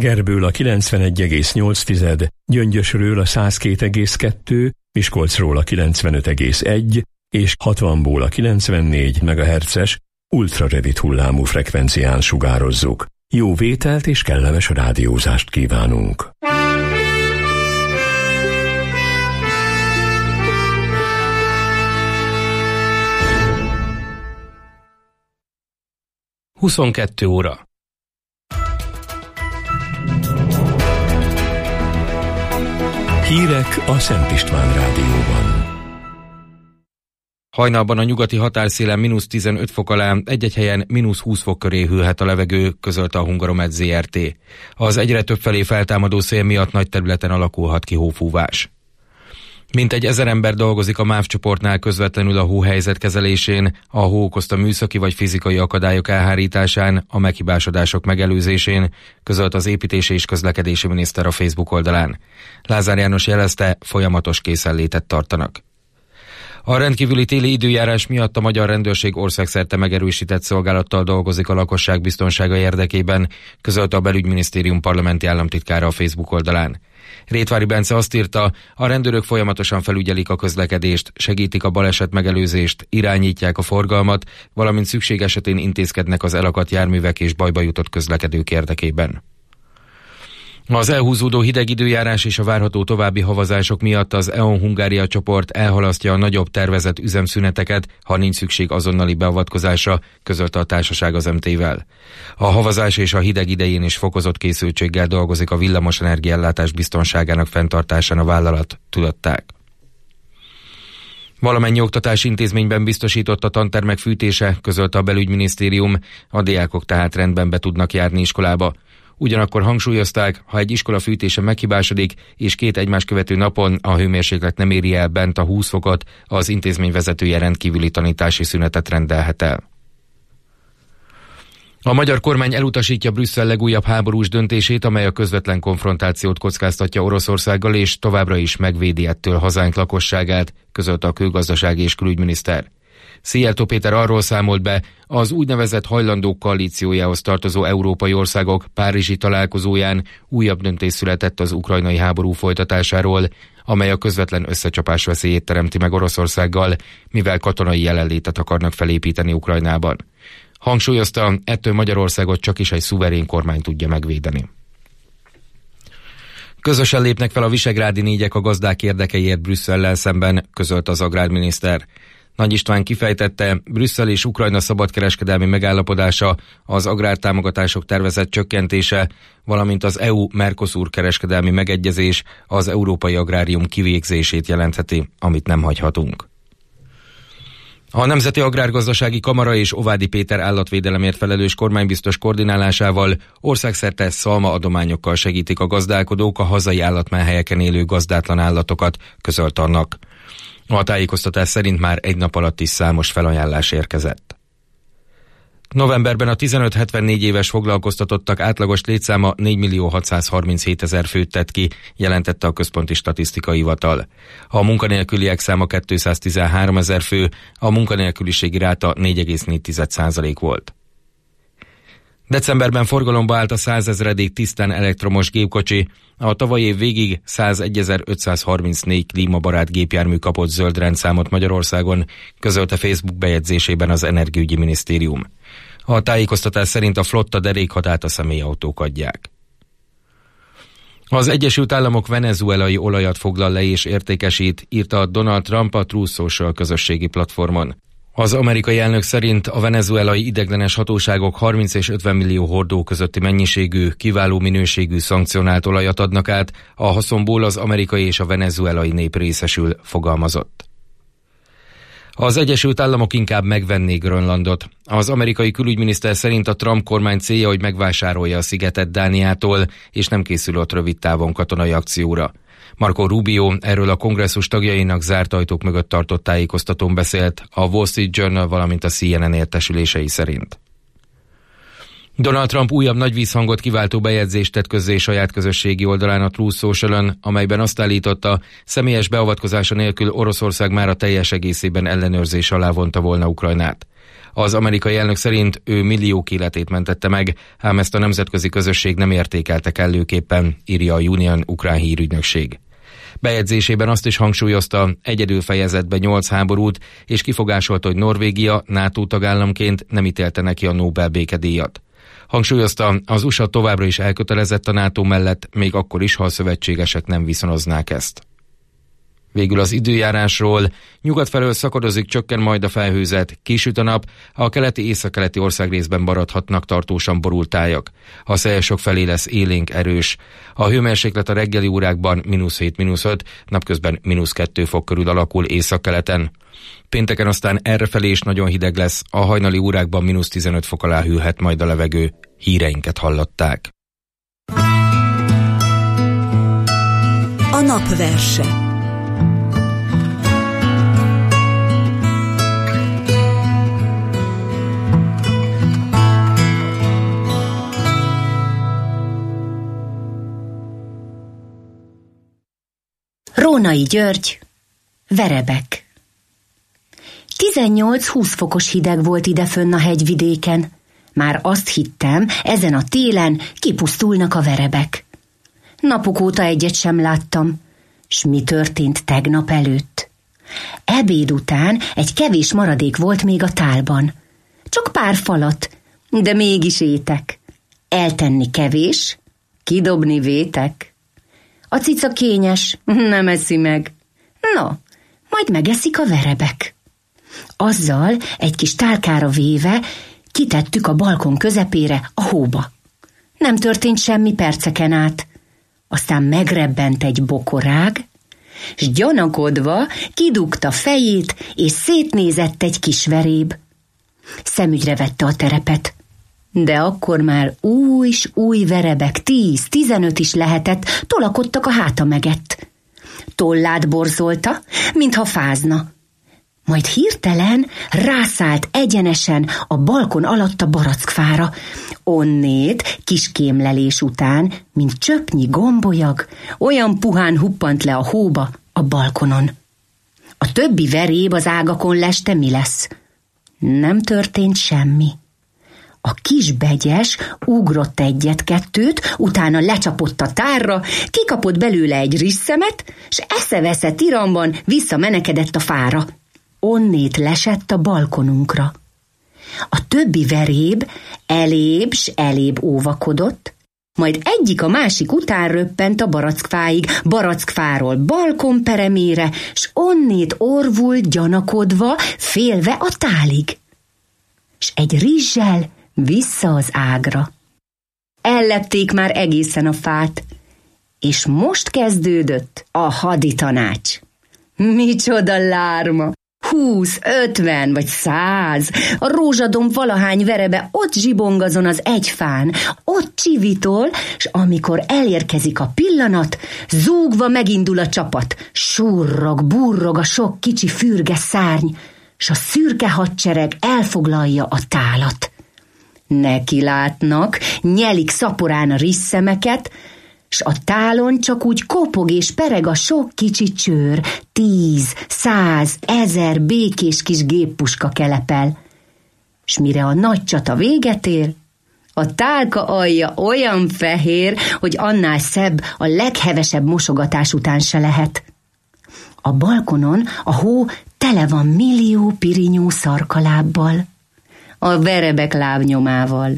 Gerből a 91,8, Gyöngyösről a 102,2, Miskolcról a 95,1 és 60-ból a 94 MHz-es ultrarövid hullámú frekvencián sugározzuk. Jó vételt és kellemes rádiózást kívánunk! Huszonkettő óra. Hírek a Szent István Rádióban. Hajnalban a nyugati határszélen -15 fok alá, egy-egy helyen -20 fok köré hűlhet a levegő, közölte a Hungaromed Zrt. Az egyre többfelé feltámadó szél miatt nagy területen alakulhat ki hófúvás. Mintegy 1000 ember dolgozik a MÁV csoportnál közvetlenül a hóhelyzet kezelésén, a hó okozta műszaki vagy fizikai akadályok elhárításán, a meghibásodások megelőzésén, közölt az építési és közlekedési miniszter a Facebook oldalán. Lázár János jelezte, folyamatos készenlétet tartanak. A rendkívüli téli időjárás miatt a magyar rendőrség országszerte megerősített szolgálattal dolgozik a lakosság biztonsága érdekében, közölte a Belügyminisztérium parlamenti államtitkára a Facebook oldalán. Rétvári Bence azt írta, a rendőrök folyamatosan felügyelik a közlekedést, segítik a baleset megelőzést, irányítják a forgalmat, valamint szükség esetén intézkednek az elakadt járművek és bajba jutott közlekedők érdekében. Az elhúzódó hideg időjárás és a várható további havazások miatt az E.ON Hungária csoport elhalasztja a nagyobb tervezett üzemszüneteket, ha nincs szükség azonnali beavatkozásra, közölte a társaság az MT-vel. A havazás és a hideg idején is fokozott készültséggel dolgozik a villamosenergiaellátás biztonságának fenntartásán a vállalat, tudatták. Valamennyi oktatási intézményben biztosított a tantermek fűtése, közölte a Belügyminisztérium, a diákok tehát rendben be tudnak járni iskolába. Ugyanakkor hangsúlyozták, ha egy iskola fűtése meghibásodik, és 2 egymást követő napon a hőmérséklet nem éri el bent a 20 fokot, az intézmény vezetője rendkívüli tanítási szünetet rendelhet el. A magyar kormány elutasítja Brüsszel legújabb háborús döntését, amely a közvetlen konfrontációt kockáztatja Oroszországgal, és továbbra is megvédi ettől hazánk lakosságát, közölte a külgazdasági és külügyminiszter. Szijjártó Péter arról számolt be, az úgynevezett hajlandók koalíciójához tartozó európai országok párizsi találkozóján újabb döntés született az ukrajnai háború folytatásáról, amely a közvetlen összecsapás veszélyét teremti meg Oroszországgal, mivel katonai jelenlétet akarnak felépíteni Ukrajnában. Hangsúlyozta, ettől Magyarországot csak is egy szuverén kormány tudja megvédeni. Közösen lépnek fel a visegrádi négyek a gazdák érdekeiért Brüsszellel szemben, közölte az agrárminiszter. Nagy István kifejtette, Brüsszel és Ukrajna szabadkereskedelmi megállapodása, az agrártámogatások tervezett csökkentése, valamint az EU-Mercosur kereskedelmi megegyezés az európai agrárium kivégzését jelentheti, amit nem hagyhatunk. A Nemzeti Agrárgazdasági Kamara és Ovádi Péter állatvédelemért felelős kormánybiztos koordinálásával országszerte szalmaadományokkal segítik a gazdálkodók a hazai állatmenhelyeken élő gazdátlan állatokat, közölt annak. A tájékoztatás szerint már egy nap alatt is számos felajánlás érkezett. Novemberben a 15-74 éves foglalkoztatottak átlagos létszáma 4.637.000 főt tett ki, jelentette a Központi Statisztikai Hivatal. A munkanélküliek száma 213.000 fő, a munkanélküliségi ráta 4,4% volt. Decemberben forgalomba állt a 100 000. tisztán elektromos gépkocsi, a tavalyi év végig 101.534 klímabarát gépjármű kapott zöld rendszámot Magyarországon, közölte Facebook bejegyzésében az Energiaügyi Minisztérium. A tájékoztatás szerint a flotta derékhatát a személyautók adják. Az Egyesült Államok venezuelai olajat foglal le és értékesít, írta Donald Trump a Truth Social közösségi platformon. Az amerikai elnök szerint a venezuelai ideiglenes hatóságok 30 és 50 millió hordó közötti mennyiségű, kiváló minőségű szankcionált olajat adnak át, a haszonból az amerikai és a venezuelai nép részesül, fogalmazott. Az Egyesült Államok inkább megvenné Grönlandot. Az amerikai külügyminiszter szerint a Trump kormány célja, hogy megvásárolja a szigetet Dániától, és nem készül ott rövid távon katonai akcióra. Marco Rubio erről a kongresszus tagjainak zárt ajtók mögött tartott tájékoztatón beszélt, a Wall Street Journal, valamint a CNN értesülései szerint. Donald Trump újabb nagy vízhangot kiváltó bejegyzést tett közzé saját közösségi oldalán, a Truth Social-on, amelyben azt állította, személyes beavatkozása nélkül Oroszország már a teljes egészében ellenőrzés alá vonta volna Ukrajnát. Az amerikai elnök szerint ő milliók életét mentette meg, ám ezt a nemzetközi közösség nem értékelte kellőképpen, írja a Union ukrán hírügynökség. Bejegyzésében azt is hangsúlyozta, egyedül fejezett be 8 háborút, és kifogásolta, hogy Norvégia NATO tagállamként nem ítélte neki a Nobel békedíjat. Hangsúlyozta, az USA továbbra is elkötelezett a NATO mellett, még akkor is, ha a szövetségesek nem viszonoznák ezt. Végül az időjárásról. Nyugat felől szakadozik, csökken majd a felhőzet, kisüt a nap, a keleti-északkeleti országrészben maradhatnak tartósan borult tájak. A szél sok felé lesz élénk, erős. A hőmérséklet a reggeli órákban -7–5, napközben -2 fok körül alakul északkeleten. Pénteken aztán errefelé is nagyon hideg lesz, a hajnali órákban -15 fok alá hűlhet majd a levegő. Híreinket hallották. A napverse. Rónai György, Verebek. 18-20 fokos hideg volt idefönn a hegyvidéken. Már azt hittem, ezen a télen kipusztulnak a verebek. Napok óta egyet sem láttam. S mi történt tegnap előtt? Ebéd után egy kevés maradék volt még a tálban. Csak pár falat, de mégis étek. Eltenni kevés, kidobni vétek. A cica kényes, nem eszi meg. Na, majd megeszik a verebek. Azzal egy kis tálkára véve kitettük a balkon közepére a hóba. Nem történt semmi perceken át. Aztán megrebbent egy bokorág, s gyanakodva kidugta fejét, és szétnézett egy kis veréb. Szemügyre vette a terepet. De akkor már új verebek, 10-15 is lehetett, tolakodtak a háta megett. Tollát borzolta, mintha fázna. Majd hirtelen rászállt egyenesen a balkon alatt a barackfára. Onnét kis kémlelés után, mint csöpnyi gombolyag, olyan puhán huppant le a hóba a balkonon. A többi veréb az ágakon leste, mi lesz? Nem történt semmi. A kis begyes ugrott egyet-kettőt, utána lecsapott a tárra, kikapott belőle egy rizsszemet, s eszeveszett iramban visszamenekedett a fára. Onnét lesett a balkonunkra. A többi veréb elébb s elébb óvakodott, majd egyik a másik után röppent a barackfáig, barackfáról balkonperemére, s onnét orvult gyanakodva, félve a tálig. S egy rizssel vissza az ágra. Ellepték már egészen a fát, és most kezdődött a haditanács. Micsoda lárma! 20, 50 vagy 100, a rózsadomb valahány verebe ott zsibongazon az egy fán, ott csivitol, s amikor elérkezik a pillanat, zúgva megindul a csapat, surrog, burrog a sok kicsi fürge szárny, s a szürke hadsereg elfoglalja a tálat. Neki látnak, nyelik szaporán a rizsszemeket, s a tálon csak úgy kopog és pereg a sok kicsi csőr, 10, 100, 1000 békés kis géppuska kelepel. S mire a nagy csata véget ér, a tálka alja olyan fehér, hogy annál szebb a leghevesebb mosogatás után se lehet. A balkonon a hó tele van millió pirinyó szarkalábbal, a verebek lábnyomával.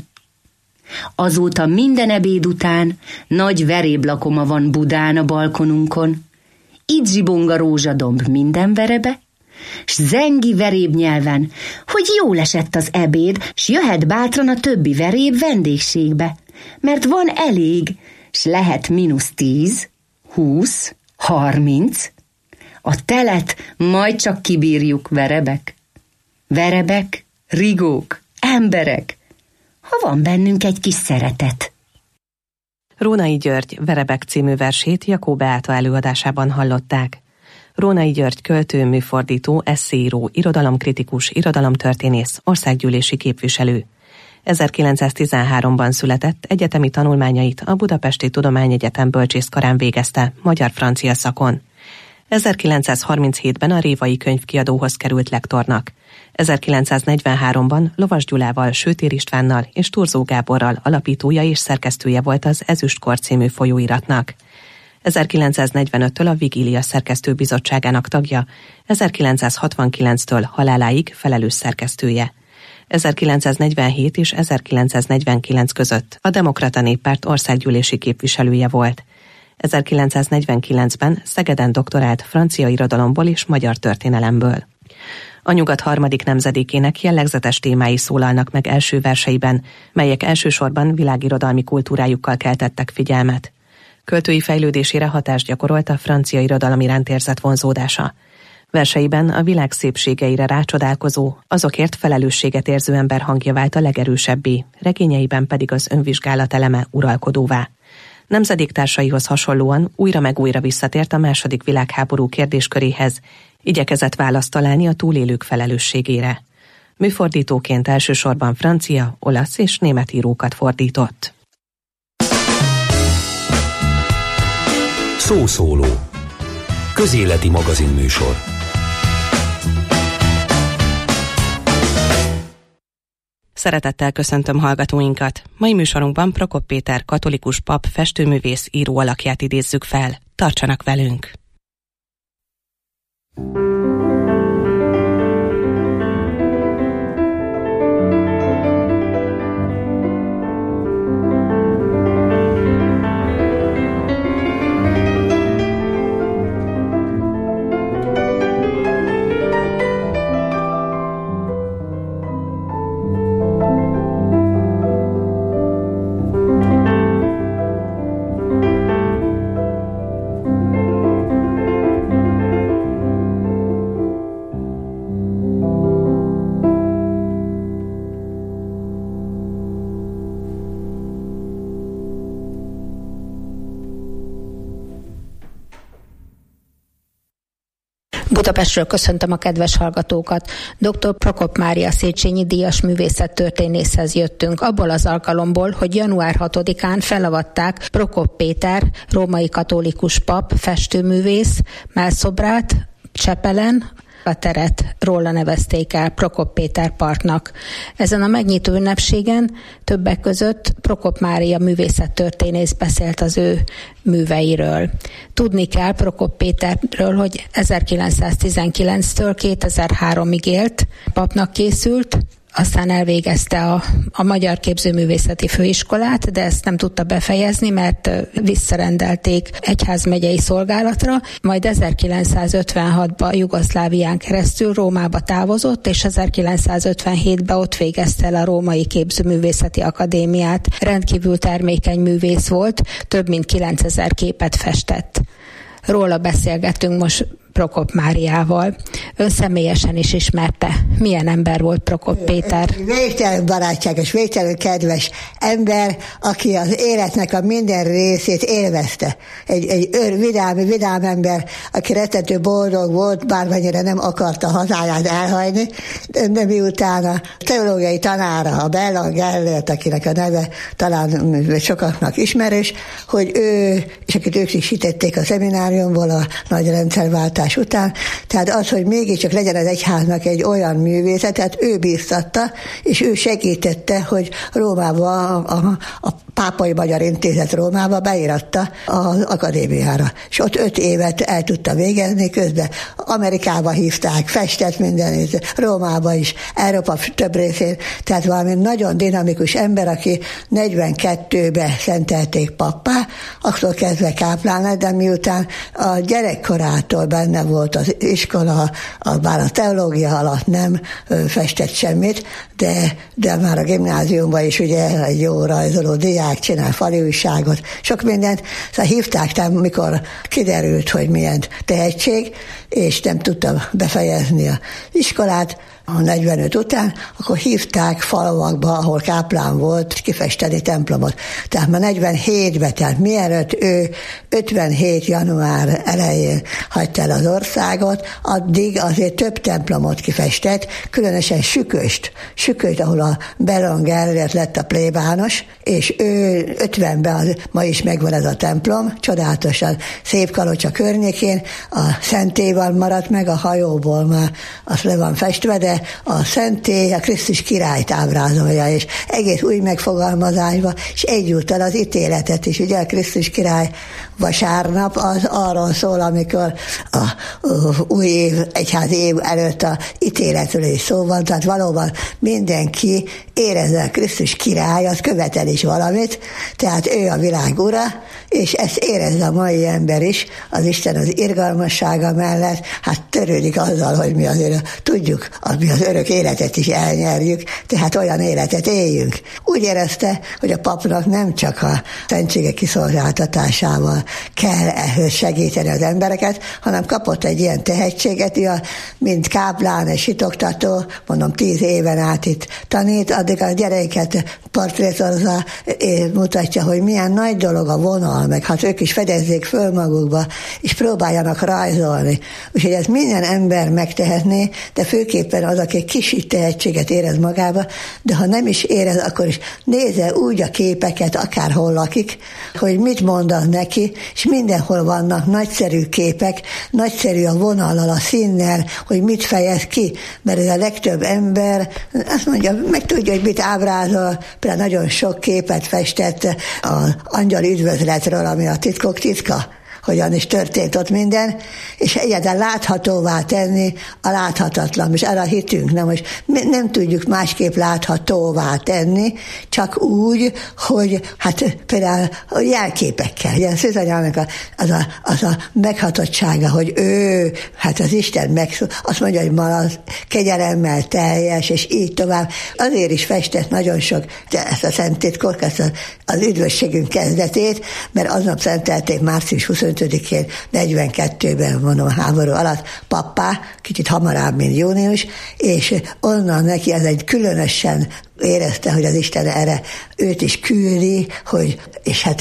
Azóta minden ebéd után nagy veréblakoma van Budán a balkonunkon. Itt zsibong a rózsadomb minden verebe, s zengi verébnyelven, hogy jól esett az ebéd, s jöhet bátran a többi veréb vendégségbe, mert van elég, s lehet -10, 20, 30. A telet majd csak kibírjuk, verebek. Verebek, rigók, emberek, ha van bennünk egy kis szeretet. Rónai György Verebek című versét Jakó Beáta előadásában hallották. Rónai György költő, műfordító, esszéíró, irodalomkritikus, irodalomtörténész, országgyűlési képviselő. 1913-ban született, egyetemi tanulmányait a Budapesti Tudományegyetem bölcsészkarán végezte, magyar-francia szakon. 1937-ben a Révai Könyvkiadóhoz került lektornak. 1943-ban Lovas Gyulával, Sőtér Istvánnal és Turzó Gáborral alapítója és szerkesztője volt az Ezüstkor című folyóiratnak. 1945-től a Vigília szerkesztőbizottságának tagja, 1969-től haláláig felelős szerkesztője. 1947 és 1949 között a Demokrata Néppárt országgyűlési képviselője volt. 1949-ben Szegeden doktorált francia irodalomból és magyar történelemből. A Nyugat harmadik nemzedékének jellegzetes témái szólalnak meg első verseiben, melyek elsősorban világirodalmi kultúrájukkal keltettek figyelmet. Költői fejlődésére hatást gyakorolt a francia irodalom iránt érzett vonzódása. Verseiben a világ szépségeire rácsodálkozó, azokért felelősséget érző ember hangja vált a legerősebbé, regényeiben pedig az önvizsgálat eleme uralkodóvá. Nemzedéktársaihoz hasonlóan újra meg újra visszatért a II. Világháború kérdésköréhez, igyekezett választ találni a túlélők felelősségére. Műfordítóként elsősorban francia, olasz és német írókat fordított. Szószóló. Közéleti magazinműsor. Szeretettel köszöntöm hallgatóinkat. Mai műsorunkban Prokop Péter katolikus pap festőművész író alakját idézzük fel. Tartsanak velünk! Budapestről köszöntöm a kedves hallgatókat. Dr. Prokop Mária Széchenyi díjas művészettörténészhez jöttünk abból az alkalomból, hogy január 6-án felavatták Prokop Péter, római katolikus pap, festőművész mellszobrát Csepelen. A teret róla nevezték el Prokop Péter Parknak. Ezen a megnyitó ünnepségen többek között Prokop Mária művészettörténész beszélt az ő műveiről. Tudni kell Prokop Péterről, hogy 1919-től 2003-ig élt, papnak készült, aztán elvégezte a Magyar Képzőművészeti Főiskolát, de ezt nem tudta befejezni, mert visszarendelték egyházmegyei szolgálatra, majd 1956-ban Jugoszlávián keresztül Rómába távozott, és 1957-ben ott végezte el a Római Képzőművészeti Akadémiát. Rendkívül termékeny művész volt, több mint 9000 képet festett. Róla beszélgetünk most Prokop Máriával. Ön személyesen is ismerte. Milyen ember volt Prokop Péter? Végtelenül barátságos, végtelenül kedves ember, aki az életnek a minden részét élvezte. Egy vidám ember, aki rettető boldog volt, bármennyire nem akarta hazáját elhagyni, de miután a teológiai tanára, a Bella Gellert, akinek a neve talán sokaknak ismerős, hogy ő, és akit ők is hitették a szemináriumból a nagy rendszerváltás után, tehát az, hogy mégiscsak legyen az egyháznak egy olyan művészetet, ő bíztatta, és ő segítette, hogy Rómába, a Pápai Magyar Intézet Rómába beíratta az akadémiára. És ott 5 évet el tudta végezni, közben Amerikába hívták, festett mindenét, Rómába is, Európa több részén, tehát valami nagyon dinamikus ember, aki 42-ben szentelték pappá, akkor kezdve káplán, de miután a gyerekkorától benne volt az iskola, bár a teológia alatt nem festett semmit, de már a gimnáziumban is ugye egy jó rajzoló diák csinál fali újságot, sok mindent, szóval hívták, mikor kiderült, hogy milyen tehetség, és nem tudta befejezni az iskolát, a 45 után, akkor hívták falvakba, ahol káplán volt, kifesteni templomot. Tehát már 47-ben, tehát mielőtt ő 57. január elején hagyta el az országot, addig azért több templomot kifestett, különösen Süköst, ahol a Bellon Gellért lett a plébános, és ő 50-ben, ma is megvan ez a templom, csodálatosan szép Kalocsa környékén, a szentélyval maradt meg, a hajóból már az le van festve, de a szentély a Krisztus királyt ábrázolja, és egész új megfogalmazásba, és egyúttal az ítéletet is, ugye a Krisztus király vasárnap az arról szól, amikor a új év, egyházi év előtt a ítéletről is szó van, tehát valóban mindenki érezze a Krisztus király, az követel is valamit, tehát ő a világ ura, és ezt érezze a mai ember is, az Isten az irgalmassága mellett, hát törődik azzal, hogy mi azért tudjuk, mi az örök életet is elnyerjük, tehát olyan életet éljünk. Úgy érezte, hogy a papnak nem csak a szentségek kiszolgáltatásával kell ehhez segíteni az embereket, hanem kapott egy ilyen tehetséget, mint káplán és hitoktató, mondom 10 éven át itt tanít, addig a gyerekeket portrétozza, és mutatja, hogy milyen nagy dolog a vonal, meg hát ők is fedezzék föl magukba, és próbáljanak rajzolni. Úgyhogy ez minden ember megtehetné, de főképpen az, aki kis tehetséget érez magába, de ha nem is érez, akkor is nézze úgy a képeket, akárhol lakik, hogy mit mondanak neki, és mindenhol vannak nagyszerű képek, nagyszerű a vonallal, a színnel, hogy mit fejez ki, mert ez a legtöbb ember azt mondja, meg tudja, hogy mit ábrázol, például nagyon sok képet festett az angyal üdvözletről, ami a titkok titka, hogyan is történt ott minden, és egyáltalán láthatóvá tenni a láthatatlan, és arra hitünk, most nem tudjuk másképp láthatóvá tenni, csak úgy, hogy hát például a jelképekkel, ugye Szűzanyának az a meghatottsága, hogy ő, hát az Isten azt mondja, hogy malasz, kegyelemmel teljes, és így tovább. Azért is festett nagyon sok ezt a szent titkot, ezt az üdvösségünk kezdetét, mert aznap szentelték március 25-én 42-ben, mondom, a háború alatt pappá, kicsit hamarabb, mint június, és onnan neki ez egy különösen érezte, hogy az Isten erre őt is küldi, hogy, és hát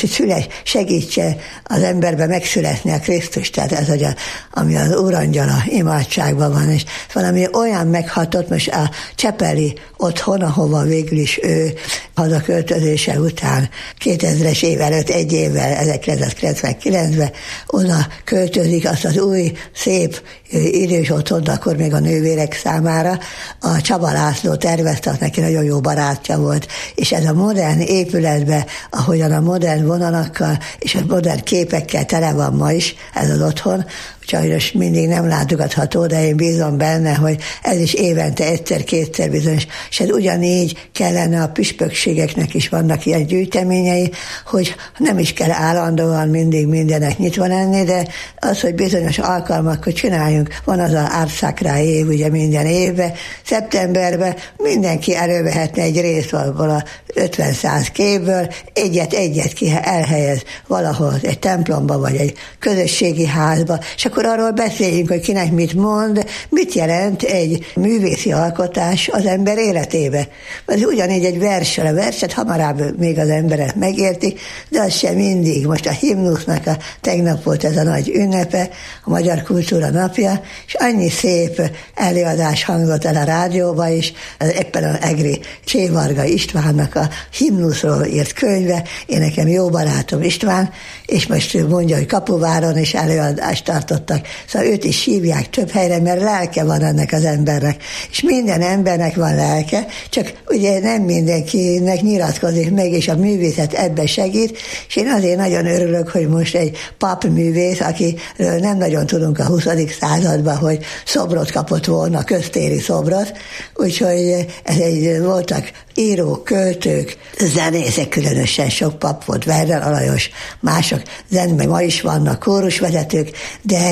segítse az emberbe megszületni a Krisztus, tehát ez, hogy ami az Úrangyala imádságban van, és valami olyan meghatott, most a Csepeli otthon, ahova végül is ő hazaköltözése után 2000-es év előtt, egy évvel, 1999-ben oda költözik, azt az új, szép idős otthont, akkor még a nővérek számára a Csaba László tervezte, neki nagyon jó barátja volt, és ez a modern épületben, ahogyan a modern vonalakkal és a modern képekkel tele van ma is, ez az otthon, sajnos mindig nem látogatható, de én bízom benne, hogy ez is évente egyszer-kétszer bizonyos, és ez ugyanígy kellene a püspökségeknek is vannak ilyen gyűjteményei, hogy nem is kell állandóan mindig mindenek nyitva lenni, de az, hogy bizonyos alkalmakkor csináljunk, van az a Árszakra év, ugye minden évben, szeptemberben mindenki elővehetne egy részt valahol a 50-100 képből, egyet ki elhelyez valahol egy templomba, vagy egy közösségi házba, és akkor arról beszéljünk, hogy kinek mit mond, mit jelent egy művészi alkotás az ember életébe. Ez ugyanígy egy verssel, a verset hamarabb még az emberek megértik, de az sem mindig. Most a himnusznak tegnap volt ez a nagy ünnepe, a Magyar Kultúra Napja, és annyi szép előadás hangzott el a rádióba is, éppen az egri Csévarga Istvánnak a himnuszról írt könyve, én nekem jó barátom István, és most mondja, hogy Kapuváron is előadást tartottak, szóval őt is hívják több helyre, mert lelke van ennek az embernek, és minden embernek van lelke, csak ugye nem mindenkinek nyilatkozik meg, és a művészet ebbe segít, és én azért nagyon örülök, hogy most egy papművész, akiről nem nagyon tudunk a 20. században, hogy szobrot kapott volna, köztéri szobrot, úgyhogy voltak írók, költők, zenészek, különösen sok pap volt, Werner Alajos, mások, meg ma is vannak kórusvezetők, de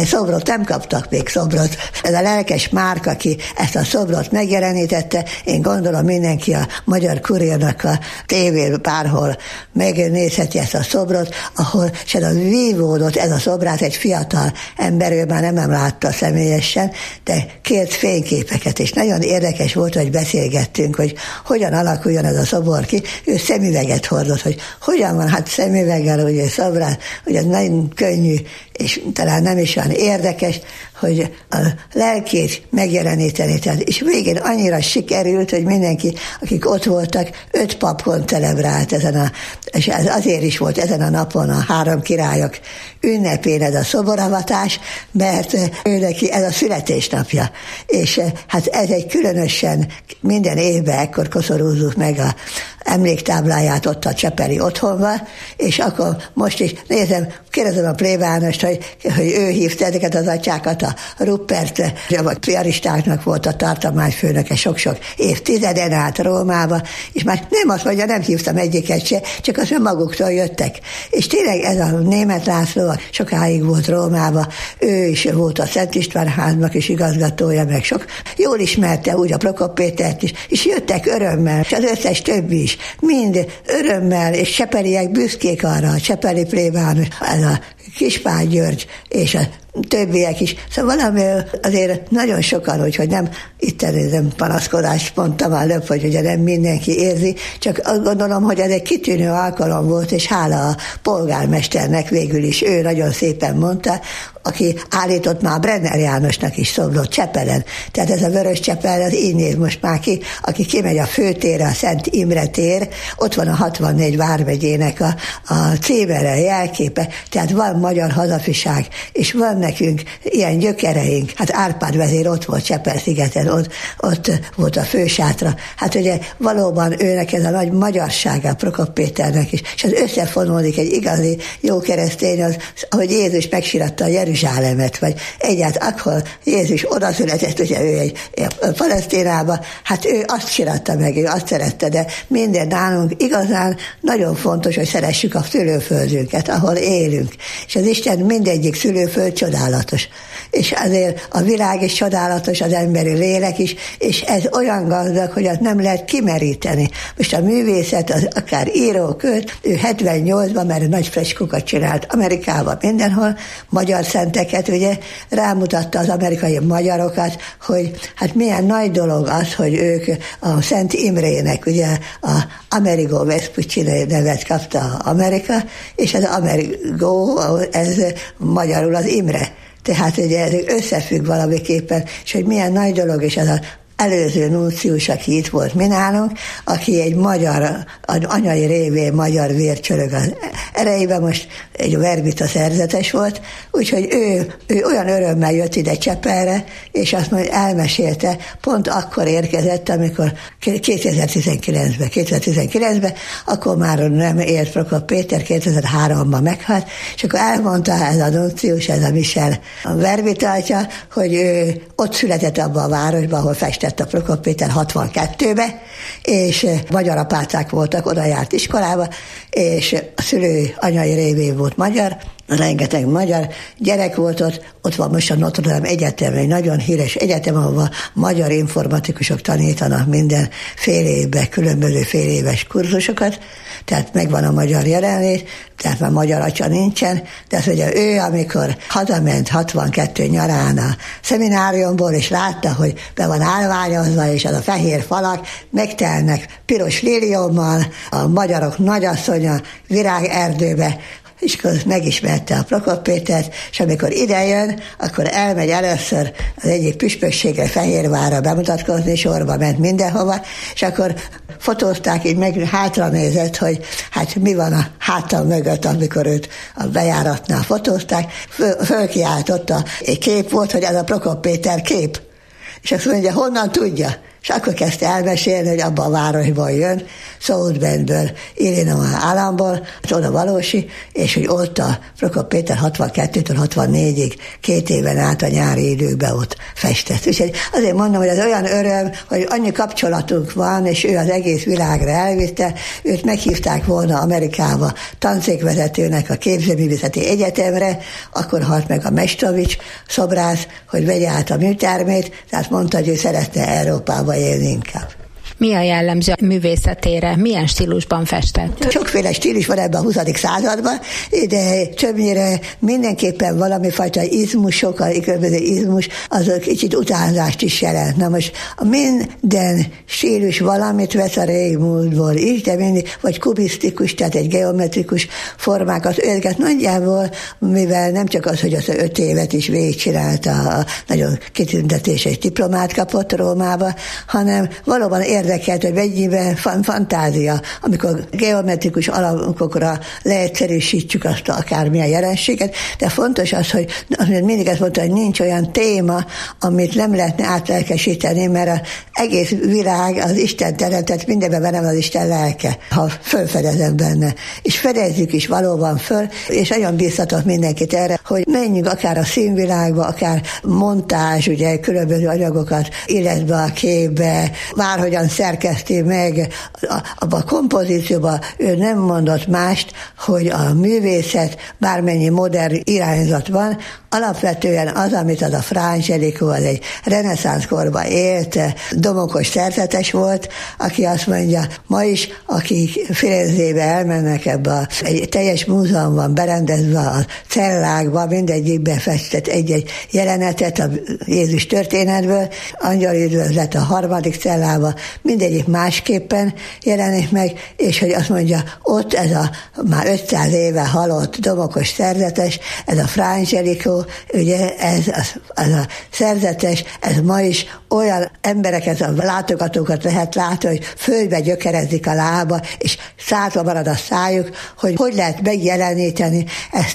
de szobrot nem kaptak még szobrot. Ez a lelkes Márk, aki ezt a szobrot megjelenítette, én gondolom mindenki a Magyar Kurírnak a tévén bárhol megnézheti ezt a szobrot, ahol se a vívódott ez a szobrát egy fiatal ember, ő már nem látta személyesen, de kért fényképeket, és nagyon érdekes volt, hogy beszélgettünk, hogy hogyan alakuljon ez a szobor ki. Ő szemüveget hordott, hogy hogyan van, hát szemüveggel, ugye szobrát, ugye ez nagyon könnyű, és talán nem is olyan érdekes, hogy a lelkét megjeleníteni. És végén annyira sikerült, hogy mindenki, akik ott voltak, 5 papon celebrált és ez azért is volt ezen a napon a 3 királyok ünnepén ez a szoboravatás, mert ő neki ez a születésnapja. És hát ez egy különösen minden évben ekkor koszorúzzuk meg a emléktábláját ott a csepeli otthonban, és akkor most is kérdezem a plébánost, hogy ő hívta ezeket az atyákat, a Ruppert, a piaristáknak volt a tartományfőnöke sok-sok évtizeden át Rómába, és már nem azt mondja, nem hívtam egyiket se, csak azt maguktól jöttek. És tényleg ez a Németh László sokáig volt Rómába, ő is volt a Szent István háznak is igazgatója, meg sok. Jól ismerte úgy a Prokop Pétert is, és jöttek örömmel, és az összes többi is, mind örömmel, és csepeliek büszkék arra, a csepeli plébános, ez a Kispál György, és a többiek is. Szóval valami azért nagyon sokan, hogy nem itt nem panaszkodást mondtam előbb, hogy ugye nem mindenki érzi, csak azt gondolom, hogy ez egy kitűnő alkalom volt, és hála a polgármesternek végül is, ő nagyon szépen mondta, aki állított már Brenner Jánosnak is szobrot Csepelen. Tehát ez a Vörös Csepel, az így néz most már ki, aki kimegy a főtérre, a Szent Imre tér, ott van a 64 vármegyének a címere, jelképe, tehát van magyar hazafiság, és van nekünk ilyen gyökereink. Hát Árpád vezér ott volt Csepel-szigeten, ott volt a fősátra. Hát ugye valóban őnek ez a nagy magyarsága, Prokop Péternek is, és az összefonódik egy igazi jó keresztény, az, ahogy Jézus megsiratta a Jeruzsálemet, vagy egyáltalán akkor Jézus oda született, ugye ő egy Palesztinába, hát ő azt siratta meg, ő azt szerette, de minden nálunk igazán nagyon fontos, hogy szeressük a szülőföldünket, ahol élünk. És az Isten mindegyik szülőföld csodálatos. És azért a világ is csodálatos, az emberi lélek is, és ez olyan gazdag, hogy azt nem lehet kimeríteni. Most a művészet, az akár író, költ, ő 78-ban, mert nagy freskókat csinált Amerikában, mindenhol, magyar szenteket, ugye, rámutatta az amerikai magyarokat, hogy hát milyen nagy dolog az, hogy ők a Szent Imrének, ugye, a Amerigo Vespucci nevet kapta Amerika, és az Amerigo, ez magyarul az Imre. Tehát ugye ez összefügg valamiképpen, és hogy milyen nagy dolog, és ez az előző nuncius, aki itt volt mi nálunk, aki egy magyar, anyai révén magyar vércsörög az erejében, most egy verbita szerzetes volt, úgyhogy ő olyan örömmel jött ide Csepelre, és azt mondja, elmesélte, pont akkor érkezett, amikor 2019-ben, akkor már nem élt Prokop Péter, 2003-ban meghalt, és akkor elmondta ez a nuncius, ez a Michel, a verbita atya, hogy ő ott született abban a városban, ahol festett a Prokop Péter 62-be, és magyar apácák voltak, oda járt iskolába, és a szülő anyai révén volt magyar, rengeteg magyar gyerek volt ott van most a Notre Dame Egyetem, egy nagyon híres egyetem, ahol magyar informatikusok tanítanak minden fél évben, különböző fél éves kurzusokat, tehát megvan a magyar jelenlét, tehát már magyar atya nincsen, de az ugye ő, amikor hazament 62 nyarán a szemináriumból, és látta, hogy be van állványozva, és az a fehér falak megtelnek piros liliommal, a magyarok nagyasszonya virágerdőbe, és akkor megismerte a Prokop Pétert, és amikor idejön, akkor elmegy először az egyik püspökségre, Fehérvárra bemutatkozni, sorba ment mindenhova, és akkor fotózták, így meg hátra nézett, hogy hát mi van a hátam mögött, amikor őt a bejáratnál fotózták, fölkiáltotta, egy kép volt, hogy ez a Prokop Péter kép. És azt mondja, honnan tudja? És akkor kezdte elmesélni, hogy abban a városban jön, South Bendből, Illinois államból, oda valósi, és hogy ott a Prokop Péter 62-től 64-ig 2 éven át a nyári időkben ott festett. Úgyhogy azért mondom, hogy ez olyan öröm, hogy annyi kapcsolatunk van, és ő az egész világra elvitte, őt meghívták volna Amerikába tanszékvezetőnek a Képzőművészeti Egyetemre, akkor halt meg a Mestovics szobrász, hogy vegye át a műtermét, tehát mondta, hogy ő szeretne Európába élni inkább. Mi a jellemző a művészetére? Milyen stílusban festett? Sokféle stílus van ebben a 20. században, de többnyire mindenképpen valami fajta izmusok, a különböző izmus, azok kicsit utánzást is jelent. Na most a minden stílus valamit vesz a régmúltból is, de mindig, vagy kubisztikus, tehát egy geometrikus formákat, őket nagyjából, mivel nem csak az, hogy az 5 évet is végigcsinálta, a nagyon kitüntetéses diplomát kapott Rómába, hanem valóban érdekelt, hogy mennyiben fantázia, amikor geometrikus alapokra leegyszerűsítjük azt akármilyen jelenséget, de fontos az, hogy mindig azt mondta, hogy nincs olyan téma, amit nem lehetne átlelkesíteni, mert az egész világ az Isten teremtett, mindenben benne van az Isten lelke, ha fölfedezem benne. És fedezzük is valóban föl, és nagyon bíztatott mindenkit erre, hogy menjünk akár a színvilágba, akár montázs, ugye különböző anyagokat illetve a képbe, bárhogyan szerkeszti meg abban a kompozícióban, ő nem mondott mást, hogy a művészet, bármennyi modern irányzat van, alapvetően az, amit az a Fra Angelico, az egy reneszánsz korban élt, domokos szerzetes volt, aki azt mondja, ma is, akik Firenzébe elmennek ebbe egy teljes múzeumban berendezve a cellákba, mindegyikben festett egy-egy jelenetet a Jézus történetből, angyali üdvözlet a 3. cellába, mindegyik másképpen jelenik meg, és hogy azt mondja, ott ez a már 500 éve halott domokos szerzetes, ez a Fra Angelico, ugye ez a szerzetes, ez ma is olyan embereket, a látogatókat lehet látni, hogy földbe gyökerezik a lába, és szátva marad a szájuk, hogy lehet megjeleníteni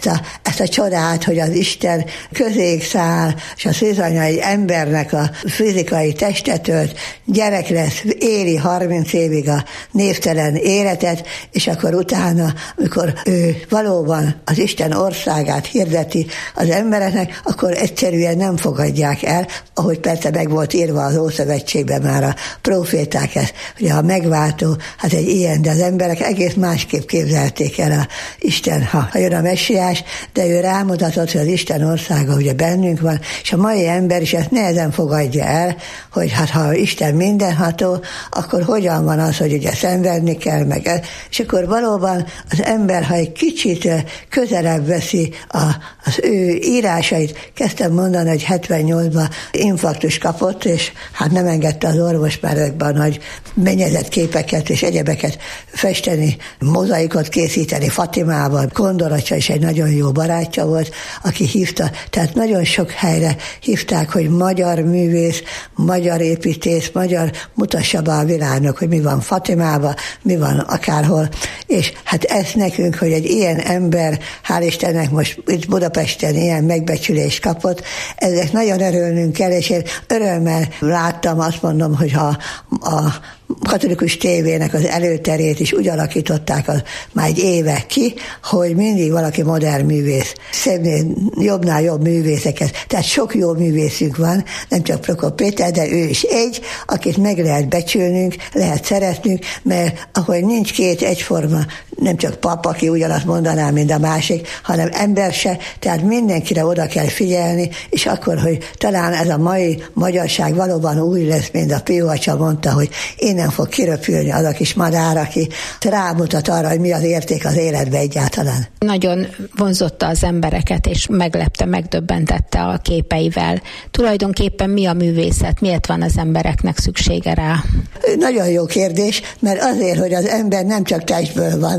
ezt a csodát, hogy az Isten közéig száll, és a szűzanya egy embernek a fizikai testet ölt, gyerek lesz, éli 30 évig a névtelen életet, és akkor utána, amikor ő valóban az Isten országát hirdeti az embereknek, akkor egyszerűen nem fogadják el, ahogy persze meg volt írva az Ószövetségben már a proféták ezt, hogy a megváltó, hát egy ilyen, de az emberek egész másképp képzelték el a Isten, ha jön a messiás, de ő rámutatott, hogy az Isten országa ugye bennünk van, és a mai ember is ezt nehezen fogadja el, hogy hát ha Isten mindenható, akkor hogyan van az, hogy ugye szenvedni kell, meg és akkor valóban az ember, ha egy kicsit közelebb veszi az ő írásait, kezdtem mondani, hogy 78-ban infarktus kapott, és hát nem engedte az orvos már ezekben a nagy mennyezett képeket és egyebeket festeni, mozaikot készíteni Fatimában. Kondoracsa is egy nagyon jó barátja volt, aki hívta, tehát nagyon sok helyre hívták, hogy magyar művész, magyar építész, magyar mutassa be a világnak, hogy mi van Fatimában, mi van akárhol, és hát ez nekünk, hogy egy ilyen ember, hál' Istennek most itt Budapesten ilyen megbecsülést kapott, ezek nagyon örülnünk kell, és én örömmel láttam, azt mondom, hogy ha a katolikus tévének az előterét is úgy alakították már egy éve ki, hogy mindig valaki modern művész, jobbnál jobb művészeket. Tehát sok jó művészünk van, nem csak Prokop Péter, de ő is egy, akit meg lehet becsülnünk, lehet szeretnünk, mert ahogy nincs két egyforma, nem csak pap, aki ugyanazt mondaná, mint a másik, hanem ember se, tehát mindenkire oda kell figyelni, és akkor, hogy talán ez a mai magyarság valóban úgy lesz, mint a Pio atya mondta, hogy innen fog kiröpülni az a kis madár, aki rámutat arra, hogy mi az érték az életben egyáltalán. Nagyon vonzotta az embereket, és meglepte, megdöbbentette a képeivel. Tulajdonképpen mi a művészet? Miért van az embereknek szüksége rá? Nagyon jó kérdés, mert azért, hogy az ember nem csak testből van,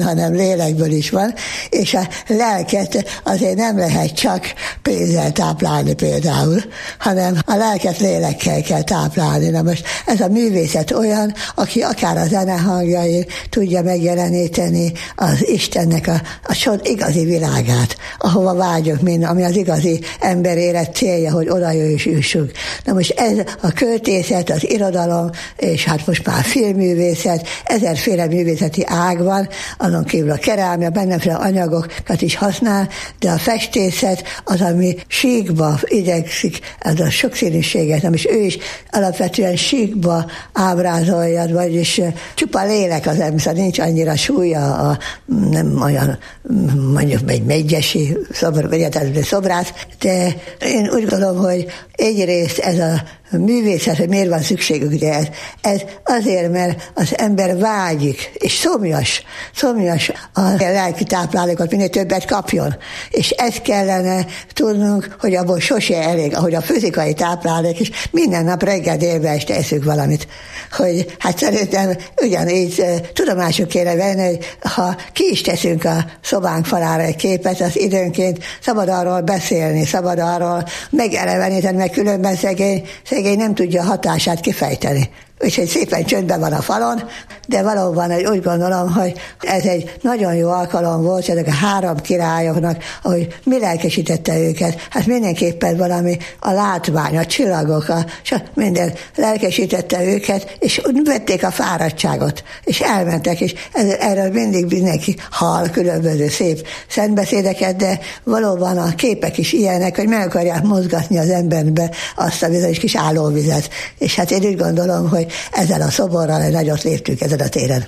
hanem lélekből is van, és a lelket azért nem lehet csak pénzzel táplálni például, hanem a lelket lélekkel kell táplálni. Na most ez a művészet olyan, aki akár a zenehangjain tudja megjeleníteni az Istennek a igazi világát, ahova vágyunk mind, ami az igazi ember élet célja, hogy oda jussunk. Na most ez a költészet, az irodalom, és hát most már filmművészet, ezerféle művészeti ág van, azon kívül a kerámia, mindenféle anyagokat is használ, de a festészet az, ami síkba igyekszik, ez a sokszínűséget, nem is ő is alapvetően síkba ábrázolja, vagyis csupa lélek az ember, nincs annyira súlya, nem olyan mondjuk egy megyesi szobrász, de én úgy gondolom, hogy egyrészt ez a művészet, hogy miért van szükségük, ugye ez azért, mert az ember vágyik, és szomjas a lelki táplálékot, minél többet kapjon. És ezt kellene tudnunk, hogy abból sose elég, ahogy a fizikai táplálék is, minden nap reggel délbe este eszünk valamit. Hogy hát szerintem ugyanígy tudomásul kéne venni, hogy ha ki is teszünk a szobánk falára egy képet, az időnként szabad arról beszélni, szabad arról megeleveníteni, mert különben szegény nem tudja a hatását kifejteni. Úgyhogy szépen csöndben van a falon, de valóban úgy gondolom, hogy ez egy nagyon jó alkalom volt ezek a 3 királyoknak, ahogy mi lelkesítette őket. Hát mindenképpen valami a látvány, a csillagok, minden lelkesítette őket, és úgy vették a fáradtságot, és elmentek, és erről mindig mindenki hall különböző szép szentbeszédeket, de valóban a képek is ilyenek, hogy meg akarják mozgatni az emberbe azt a bizonyos kis állóvizet. És hát én úgy gondolom, hogy ezzel a szoborral egy nagyot léptünk ezen a téren.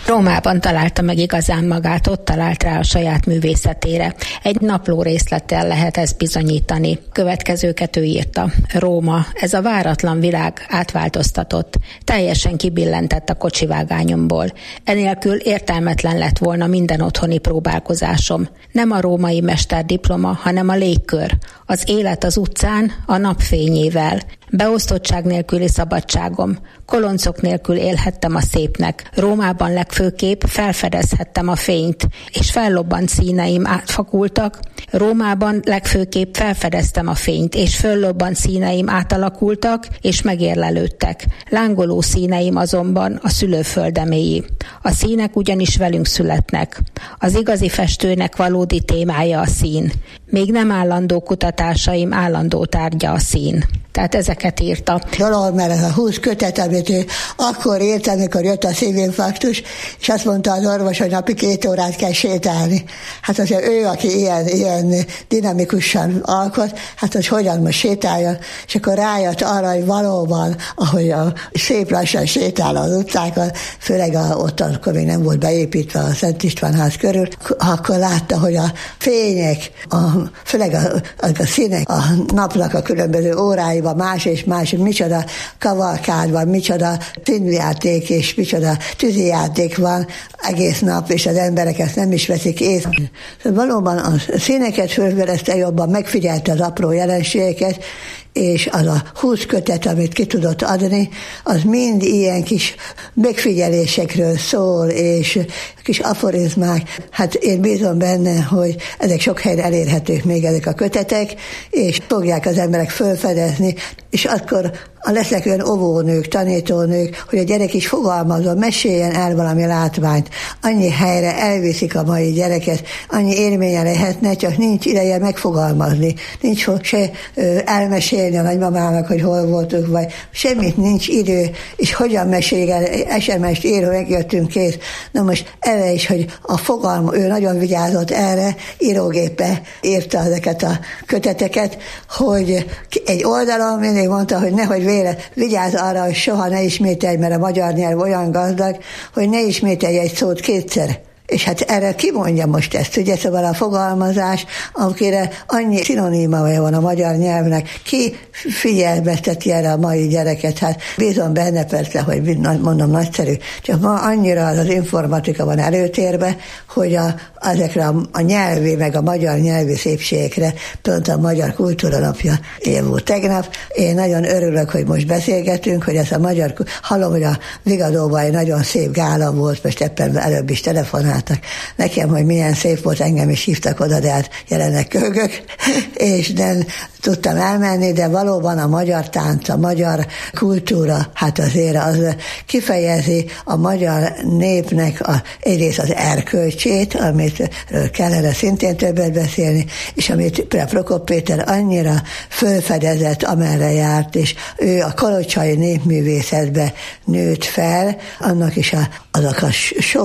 Rómában találta meg igazán magát, ott talált rá a saját művészetére. Egy napló részlettel lehet ezt bizonyítani. Következőket ő írta. Róma, ez a váratlan világ átváltoztatott. Teljesen kibillentett a kocsivágányomból. Enélkül értelmetlen lett volna minden otthoni próbálkozásom. Nem a római mesterdiploma, hanem a légkör. Az élet az utcán, a napfényével. Beosztottság nélküli szabadságom. Koloncok nélkül élhettem a szépnek. Rómában legfőképp felfedezhettem a fényt, és fellobbant színeim átfakultak. Rómában legfőképp felfedeztem a fényt, és föllobbant színeim átalakultak, és megérlelődtek. Lángoló színeim azonban a szülőföldeméi. A színek ugyanis velünk születnek. Az igazi festőnek valódi témája a szín. Még nem állandó kutatásaim állandó tárgya a szín. Tehát ezeket írta. Dolog, mert ez a 20 kötet, amit ő akkor írt, amikor jött a szívinfarktus, és azt mondta az orvos, hogy napi 2 órát kell sétálni. Hát azért ő, aki ilyen dinamikusan alkot, hát hogy hogyan most sétáljon, és akkor rájött arra, hogy valóban, ahogy szép lassan sétál az utcákon, főleg ott akkor még nem volt beépítve a Szent István ház körül, akkor látta, hogy a fények, főleg a színek, a napnak a különböző óráiban más és más, micsoda kavalkád van, micsoda színjáték és micsoda tűzijáték van egész nap, és az emberek ezt nem is veszik észre. Valóban a színeket fölverezte jobban, megfigyelte az apró jelenségeket, és az a 20 kötet, amit ki tudott adni, az mind ilyen kis megfigyelésekről szól, és kis aforizmák. Hát én bízom benne, hogy ezek sok helyen elérhetők még ezek a kötetek, és fogják az emberek fölfedezni, és akkor lesznek olyan óvónők, tanítónők, hogy a gyerek is fogalmazon, meséljen el valami látványt. Annyi helyre elviszik a mai gyereket, annyi élménye lehetne, csak nincs ideje megfogalmazni. Nincs se elmesélni a nagymamának, hogy hol voltunk, vagy semmit nincs idő, és hogyan mesél el, SMS-t ír, hogy megjöttünk, kész. Na most erre is, hogy a fogalma, ő nagyon vigyázott erre, írógéppel írta ezeket a köteteket, hogy egy oldalon mindig mondta, hogy nehogy vigyázz arra, hogy soha ne ismételj, mert a magyar nyelv olyan gazdag, hogy ne ismételj egy szót 2-szer. És hát erre ki mondja most ezt, ugye, szóval a fogalmazás, akire annyi szinonímája van a magyar nyelvnek, ki figyelmezteti erre a mai gyereket, hát bízom benne persze, hogy mondom nagyszerű, csak ma annyira az informatika van előtérbe, hogy ezekre a nyelvi, meg a magyar nyelvi szépségekre, pont a Magyar Kultúra Napja volt tegnap. Én nagyon örülök, hogy most beszélgetünk, hogy ez a magyar, hallom, hogy a Vigadóban egy nagyon szép gála volt, most éppen előbb is telefonáltak nekem, hogy milyen szép volt, engem is hívtak oda, de hát jelenleg köhögök, és nem tudtam elmenni, de valóban a magyar tánc, a magyar kultúra, hát azért az kifejezi a magyar népnek egyrészt az erkölcsét, amit kellene szintén többet beszélni, és amit például Prokop Péter annyira fölfedezett, amerre járt, és ő a kalocsai népművészetbe nőtt fel, annak is azok a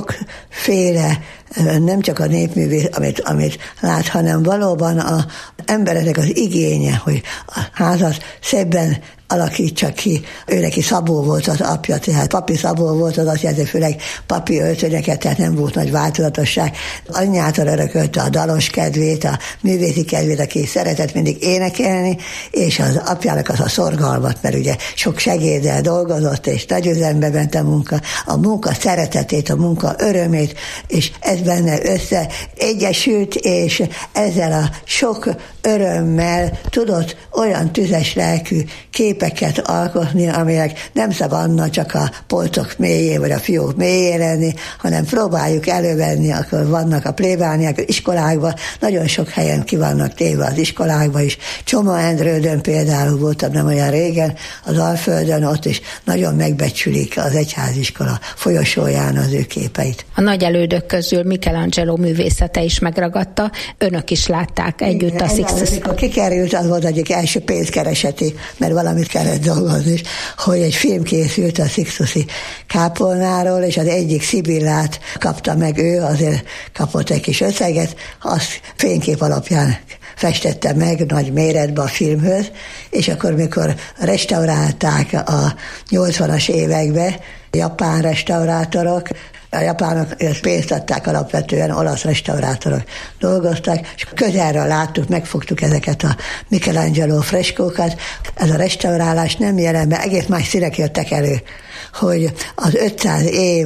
sokféle, nem csak a népművész, amit lát, hanem valóban az embereknek az igénye, hogy a házat szebben alakítsa ki. Ő neki Szabó volt az apja, tehát Papi Szabó volt az apja, de főleg papi öltönyeket, tehát nem volt nagy változatosság. Anyjától örökölte a dalos kedvét, a művészi kedvét, aki szeretett mindig énekelni, és az apjának az a szorgalmat, mert ugye sok segéddel dolgozott, és nagy üzembe ment a munka szeretetét, a munka örömét, és ez benne összeegyesült, és ezzel a sok örömmel tudott olyan tüzes lelkű képeket alkotni, amelyek nem szabadna csak a polcok mélyén, vagy a fiók mélyén lenni, hanem próbáljuk elővenni, akkor vannak a plébániák iskolákban, nagyon sok helyen ki vannak téve az iskolákban is. Csoma-Endrődön például voltam nem olyan régen, az Alföldön, ott is nagyon megbecsülik az egyháziskola folyosóján az ő képeit. A nagy elődök közül Michelangelo művészete is megragadta, önök is látták együtt a Sixtus. Amikor kikerült, az volt egyik első pénzkereseti, mert valamit kellett dolgozni, hogy egy film készült a Sixtusi kápolnáról, és az egyik Szibillát kapta meg ő, azért kapott egy kis összeget, azt fénykép alapján festette meg nagy méretbe a filmhöz, és akkor, mikor restaurálták a 80-as években, japán restaurátorok, A japánok pénzt adták, alapvetően olasz restaurátorok dolgoztak, és közelről láttuk, megfogtuk ezeket a Michelangelo freskókat. Ez a restaurálás nem jelent be, egész más színek jöttek elő, hogy az 500 év,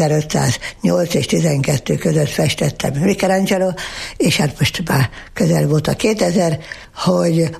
1508 és 12 között festettem Michelangelo, és hát most már közel volt a 2000, hogy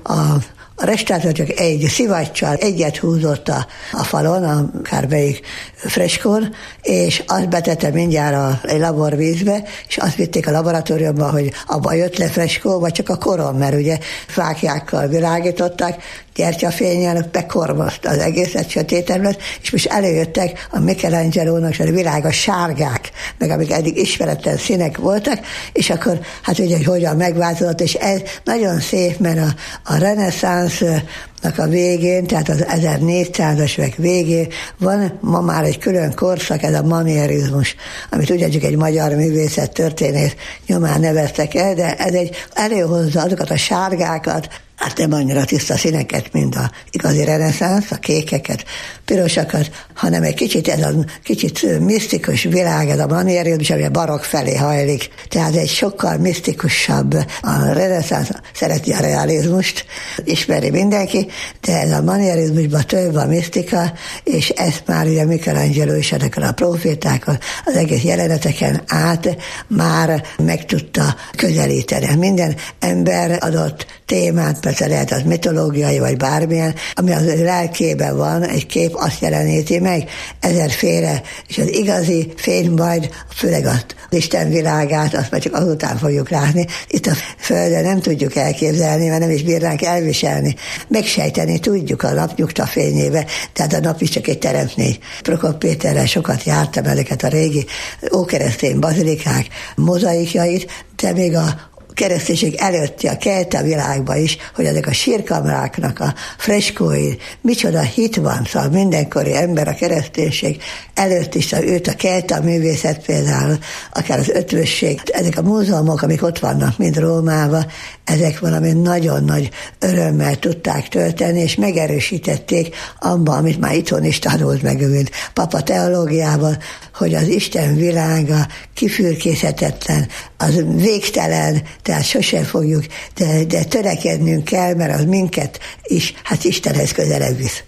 a restaurátor csak egy szivacsal egyet húzott a falon, akármelyik freskón, és azt betette mindjárt egy laborvízbe, és azt vitték a laboratóriumba, hogy abban jött le freskó, vagy csak a koron, mert ugye fáklyákkal világították, gyertyafénnyel bekormozta az egészet, sötéten lett, és most előjöttek a Michelangelo-nak a világos sárgák, meg amik eddig ismeretlen színek voltak, és akkor hát ugye, hogy hogyan megváltozott, és ez nagyon szép, mert a reneszánsznak a végén, tehát az 1400-as évek végén van ma már egy külön korszak, ez a manierizmus, amit ugyancsak egy magyar művészet történész nyomán neveztek el, de ez egy előhozza azokat a sárgákat, hát nem annyira tiszta színeket, mint a igazi reneszánsz, a kékeket, pirosakat, hanem egy kicsit ez a kicsit misztikus világ, ez a manierizmus, ami a barokk felé hajlik. Tehát egy sokkal misztikusabb, a reneszánsz szereti a realizmust, ismeri mindenki, de ez a manierizmusban több a misztika, és ezt már ugye Michelangelo is ezeken a profétákon, az egész jeleneteken át már meg tudta közelíteni. Minden ember adott témát, persze lehet az mitológiai, vagy bármilyen, ami az ő lelkében van, egy kép azt jeleníti meg, ezerféle, és az igazi fény majd, főleg az Isten világát, azt már csak azután fogjuk látni. Itt a Földön nem tudjuk elképzelni, mert nem is bírnánk elviselni. Megsejteni tudjuk a napnyugta fényébe, tehát a nap is csak egy teremtmény. Prokop Péterrel sokat jártam ezeket a régi ókeresztény bazilikák mozaikjait, de még a kereszténység előtti a kelta világban is, hogy ezek a sírkamráknak a freskói, micsoda hit van, szóval mindenkori ember a kereszténység előtt is, őt a kelta művészet például, akár az ötvösség, ezek a múzeumok, amik ott vannak, mind Rómában, ezek valami nagyon nagy örömmel tudták tölteni, és megerősítették abban, amit már itthon is tanult meg, mint papa teológiában, hogy az Isten világa kifürkészhetetlen, az végtelen, tehát sosem fogjuk, de törekednünk kell, mert az minket is, hát Istenhez közelebb visz.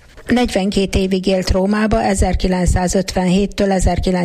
42 évig élt Rómába, 1957-től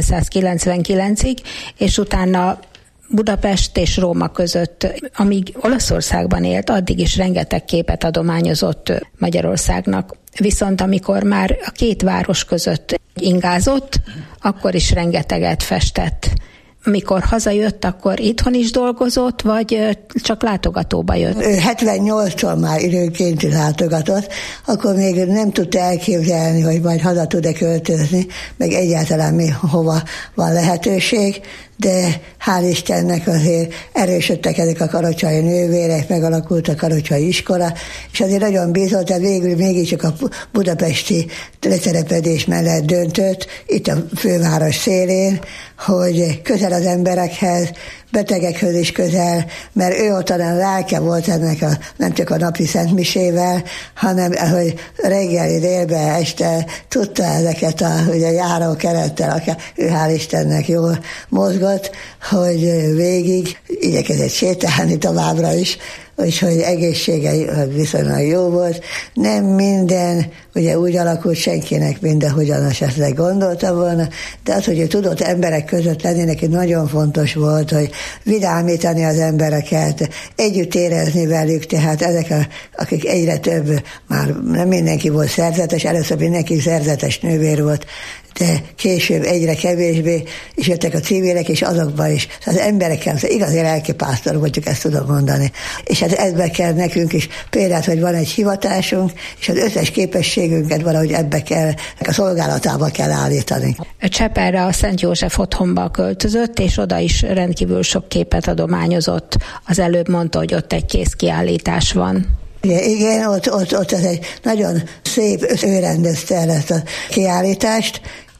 1999-ig, és utána Budapest és Róma között, amíg Olaszországban élt, addig is rengeteg képet adományozott Magyarországnak. Viszont amikor már a két város között ingázott, akkor is rengeteget festett. Amikor hazajött, akkor itthon is dolgozott, vagy csak látogatóba jött? 78-tól már időnként látogatott, akkor még nem tudta elképzelni, hogy majd haza tud-e költözni, meg egyáltalán mi hova van lehetőség, de hál' Istennek azért erősödtek ezek a kalocsai nővérek, megalakult a kalocsai iskola, és azért nagyon bízott, de végül mégiscsak a budapesti letelepedés mellett döntött, itt a főváros szélén, hogy közel az emberekhez, betegekhöz is közel, mert ő ott a lelke volt ennek nem csak a napi szentmisével, hanem hogy reggeli, délbe, este tudta ezeket ugye járókerettel, akár ő hál' Istennek jól mozgott, hogy végig igyekezett sétálni továbbra is, és hogy egészsége viszonylag jó volt. Nem minden, ugye úgy alakult senkinek mindenhogyan esetleg gondolta volna, de az, hogy ő tudott emberek között lenni, neki nagyon fontos volt, hogy vidámítani az embereket, együtt érezni velük, tehát ezek, akik egyre több, már nem mindenki volt szerzetes, először mindenki szerzetes nővér volt, de később egyre kevésbé, és jöttek a civilek, és azokban is. Szóval az emberekkel, az igazi lelkipásztor vagyok, ezt tudom mondani. És hát ebbe kell nekünk is példát, hogy van egy hivatásunk, és az összes képességünket valahogy ebbe kell, a szolgálatába kell állítani. Csepelre a Szent József otthonba költözött, és oda is rendkívül sok képet adományozott. Az előbb mondta, hogy ott egy kézkiállítás van. Igen, ott ez egy nagyon szép, ő rendezte el ezt a kiállítást,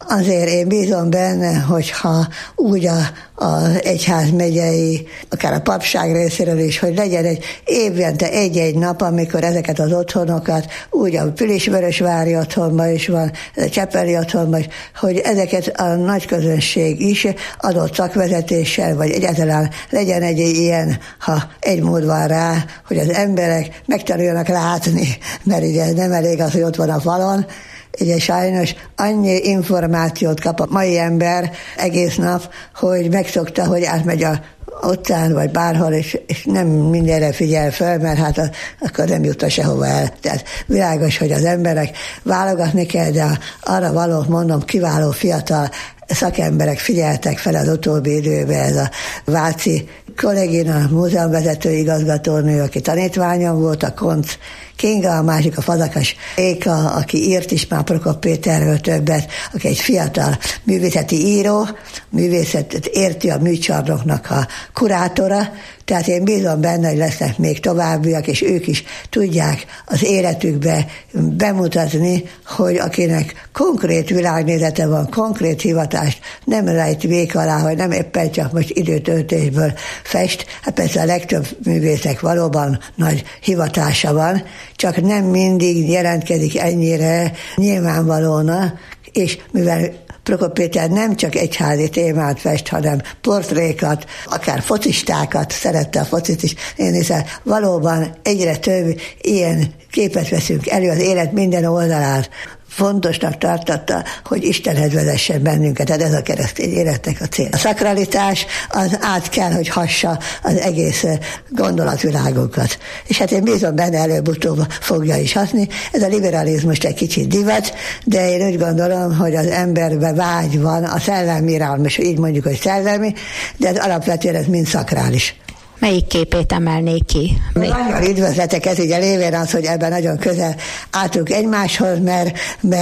Azért én bízom benne, hogyha úgy az egyházmegyei, akár a papság részéről is, hogy legyen egy évente egy-egy nap, amikor ezeket az otthonokat, úgy a Pilisvörösvári otthonban is van, a Csepeli otthonban is, hogy ezeket a nagy közönség is adott szakvezetéssel, vagy egyáltalán legyen egy ilyen, ha egy mód van rá, hogy az emberek megtanuljanak látni, mert ugye nem elég az, hogy ott van a falon. Ugye sajnos annyi információt kap a mai ember egész nap, hogy megszokta, hogy átmegy a utcán, vagy bárhol, és nem mindenre figyel fel, mert hát akkor nem jut sehova el. Tehát világos, hogy az emberek válogatni kell, de arra való, mondom, kiváló fiatal szakemberek figyeltek fel az utóbbi időben, ez a Váci kollégina, múzeumvezető igazgatónő, aki tanítványom volt, a Koncz Kinga, a másik a Fazakas Éka, aki írt is már Prokop Péterről többet, aki egy fiatal művészeti író, művészetet érti a műcsarnoknak a kurátora, tehát én bízom benne, hogy lesznek még továbbiak, és ők is tudják az életükbe bemutatni, hogy akinek konkrét világnézete van, konkrét hivatást nem rejt vék alá, hogy nem éppen csak most időtöltésből fest. Hát persze a legtöbb művészek valóban nagy hivatása van, csak nem mindig jelentkezik ennyire nyilvánvalóan, és mivel Prokop Péter nem csak egyházi témát fest, hanem portrékat, akár focistákat, szerette a focit is, hiszen valóban egyre több ilyen képet veszünk elő az élet minden oldalán. Fontosnak tartotta, hogy Istenhez vezessen bennünket, tehát ez a keresztény életnek a cél. A szakralitás az át kell, hogy hassa az egész gondolatvilágunkat. És hát én bízom benne, előbb-utóbb fogja is hatni. Ez a liberalizmus egy kicsit divat, de én úgy gondolom, hogy az emberben vágy van, a szellemi irgalom, és így mondjuk, hogy szellemi, de ez alapvetően ez mind szakrális. Melyik képét emelnék ki? Nagyon üdvözletek, ez ugye lévén az, hogy ebben nagyon közel álltunk egymáshoz, mert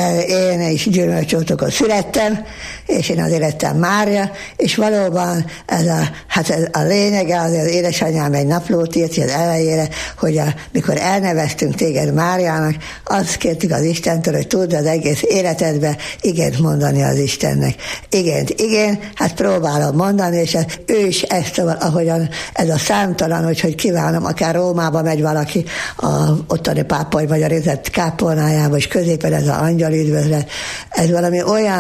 én is Gyümölcsótokon születtem, és én azért lettem Mária, és valóban ez a lényege, azért az édesanyám egy naplót írt az elejére, hogy mikor elneveztünk téged Máriának, azt kértük az Istentől, hogy tudd az egész életedbe igent mondani az Istennek. Igen, hát próbálom mondani, és ő is ezt, ahogyan ez a számtalan, hogy kívánom, akár Rómába megy valaki, a ottani pápai magyar érzett kápolnájába, és középen ez az angyalüdvözlet. Ez valami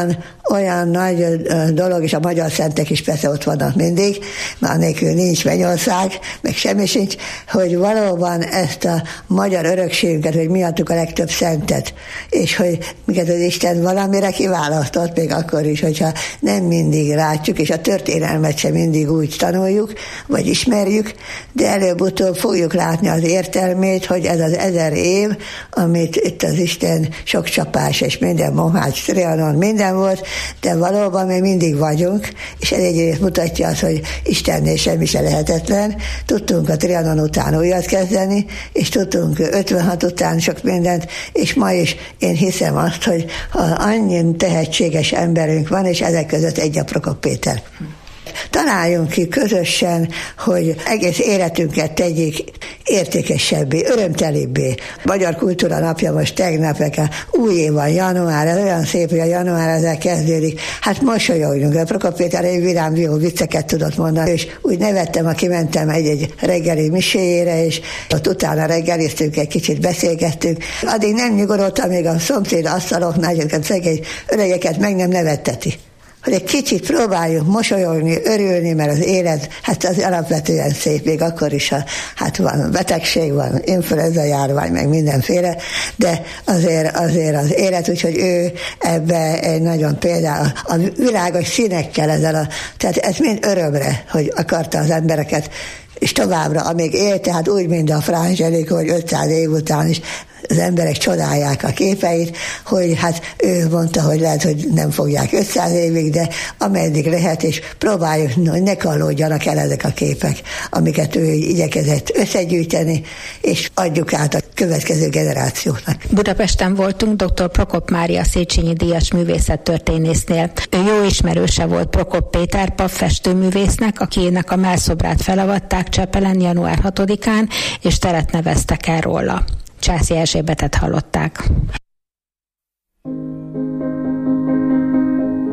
olyan nagy dolog, és a magyar szentek is persze ott vannak mindig, már nélkül nincs mennyország, meg semmi sincs, hogy valóban ezt a magyar örökségünket, hogy mi adtuk a legtöbb szentet, és hogy minket az Isten valamire kiválasztott, még akkor is, hogyha nem mindig látjuk, és a történelmet sem mindig úgy tanuljuk, vagy ismerjük, de előbb-utóbb fogjuk látni az értelmét, hogy ez az 1000 év, amit itt az Isten sok csapás, és minden Mohács, Trianon, minden volt, de valóban még mindig vagyunk, és ez egyrészt mutatja azt, hogy Istennél semmi se lehetetlen. Tudtunk a Trianon után újat kezdeni, és tudtunk 56 után sok mindent, és ma is én hiszem azt, hogy annyi tehetséges emberünk van, és ezek között egy a Prokop Péter. Találjunk ki közösen, hogy egész életünket tegyék értékesebbé, örömtelibbé. Magyar Kultúra Napja most tegnap, új év van, január, ez olyan szép, hogy a január ezzel kezdődik. Hát mosolyogjunk. A Prokop Péter egy vidám, jó vicceket tudott mondani, és úgy nevettem, aki mentem egy reggeli miséjére, és ott utána reggeliztünk, egy kicsit beszélgettünk. Addig nem nyugodott, amíg a szomszéd asztaloknál ezeket szegény öregeket meg nem nevetteti. Hogy egy kicsit próbáljuk mosolyogni, örülni, mert az élet, hát az alapvetően szép, még akkor is, hát van betegség, van influenza járvány, meg mindenféle, de azért az élet, úgyhogy ő ebbe egy nagyon például a világos színekkel tehát ez mind örömre, hogy akarta az embereket, és továbbra, amíg él, tehát úgy, mint a Fra Angelico, hogy 500 év után is az emberek csodálják a képeit, hogy hát ő mondta, hogy lehet, hogy nem fogják 500 évig, de ameddig lehet, és próbáljuk, hogy ne kallódjanak el ezek a képek, amiket ő igyekezett összegyűjteni, és adjuk át a következő generációknak. Budapesten voltunk dr. Prokop Mária Széchenyi díjas művészettörténésznél. Ő jó ismerőse volt Prokop Péter pap festőművésznek, akinek a mellszobrát felavatták Csepelen január 6-án, és teret neveztek el róla. Császi Erzsébetet hallották.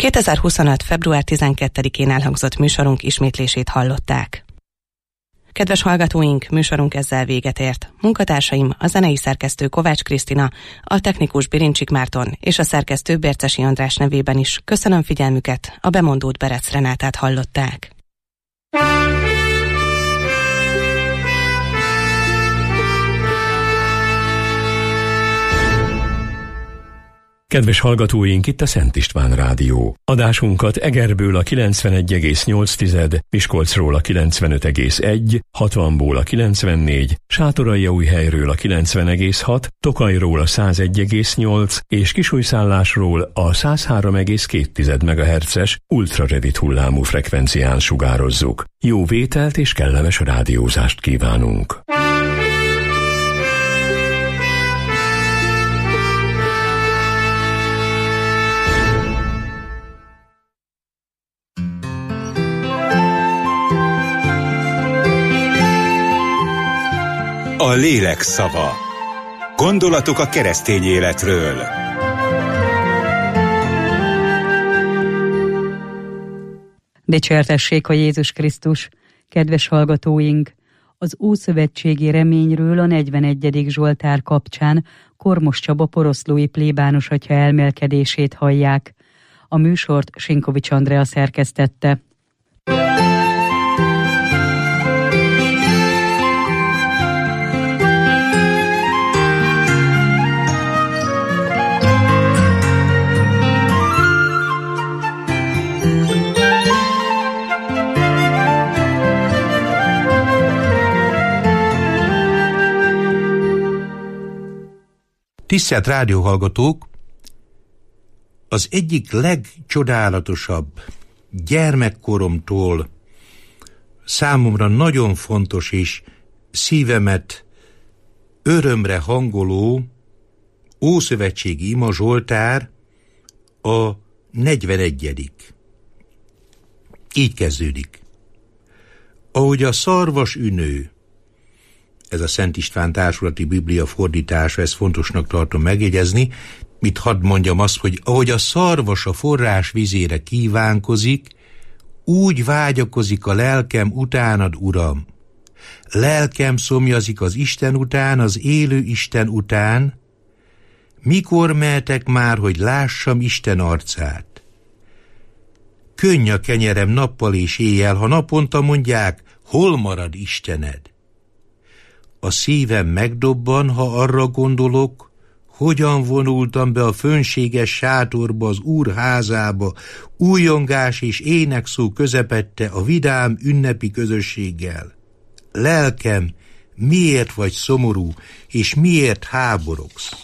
2025. február 12-én elhangzott műsorunk ismétlését hallották. Kedves hallgatóink, műsorunk ezzel véget ért. Munkatársaim, a zenei szerkesztő Kovács Krisztina, a technikus Birincsik Márton és a szerkesztő Bércesi András nevében is köszönöm figyelmüket, a bemondót Berec Renátát hallották. Kedves hallgatóink, itt a Szent István Rádió. Adásunkat Egerből a 91,8, Miskolcról a 95,1, 60-ból a 94, Sátoraljaújhelyről a 90,6, Tokajról a 101,8 és Kisújszállásról a 103,2 MHz-es ultraredit hullámú frekvencián sugározzuk. Jó vételt és kellemes rádiózást kívánunk! A lélek szava. Gondolatok a keresztény életről. Dicsértessék a Jézus Krisztus! Kedves hallgatóink! Az ószövetségi reményről a 41. Zsoltár kapcsán Kormos Csaba poroszlói plébános atya elmélkedését hallják. A műsort Sinkovics Andrea szerkesztette. Tisztelt rádióhallgatók! Az egyik legcsodálatosabb gyermekkoromtól számomra nagyon fontos és szívemet örömre hangoló ószövetségi ima Zsoltár a 41. Így kezdődik. Ahogy a szarvas ünő, ez a Szent István Társulati Biblia fordítása, ezt fontosnak tartom megjegyezni. Mit hadd mondjam azt, hogy ahogy a szarvas a forrás vizére kívánkozik, úgy vágyakozik a lelkem utánad, Uram. Lelkem szomjazik az Isten után, az élő Isten után. Mikor mehetek már, hogy lássam Isten arcát? Könny a kenyerem nappal és éjjel, ha naponta mondják, hol marad Istened? A szívem megdobban, ha arra gondolok, hogyan vonultam be a fönséges sátorba, az Úr házába, újongás és énekszó közepette a vidám ünnepi közösséggel. Lelkem, miért vagy szomorú, és miért háborogsz?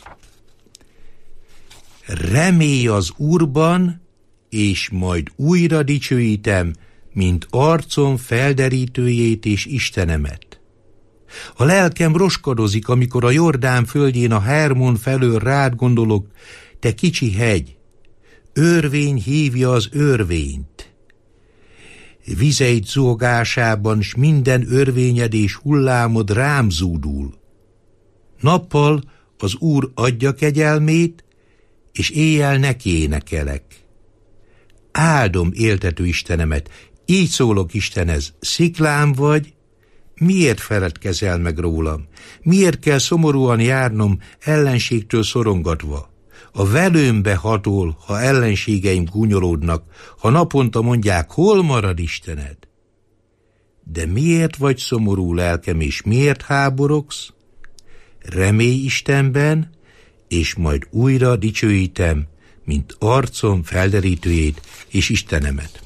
Remélj az Úrban, és majd újra dicsőítem, mint arcom felderítőjét és Istenemet. A lelkem roskadozik, amikor a Jordán földjén a Hermon felől rád gondolok, te kicsi hegy. Örvény hívja az örvényt. Vizeid zúgásában s minden örvényed és hullámod rám zúdul. Nappal az Úr adja kegyelmét, és éjjel neki énekelek. Áldom éltető Istenemet, így szólok Istenhez, sziklám vagy, miért feledkezel meg rólam? Miért kell szomorúan járnom ellenségtől szorongatva? A velőmbe hatol, ha ellenségeim gúnyolódnak, ha naponta mondják, hol marad Istened? De miért vagy szomorú, lelkem, és miért háborogsz? Remélj Istenben, és majd újra dicsőítem, mint arcom felderítőjét és Istenemet.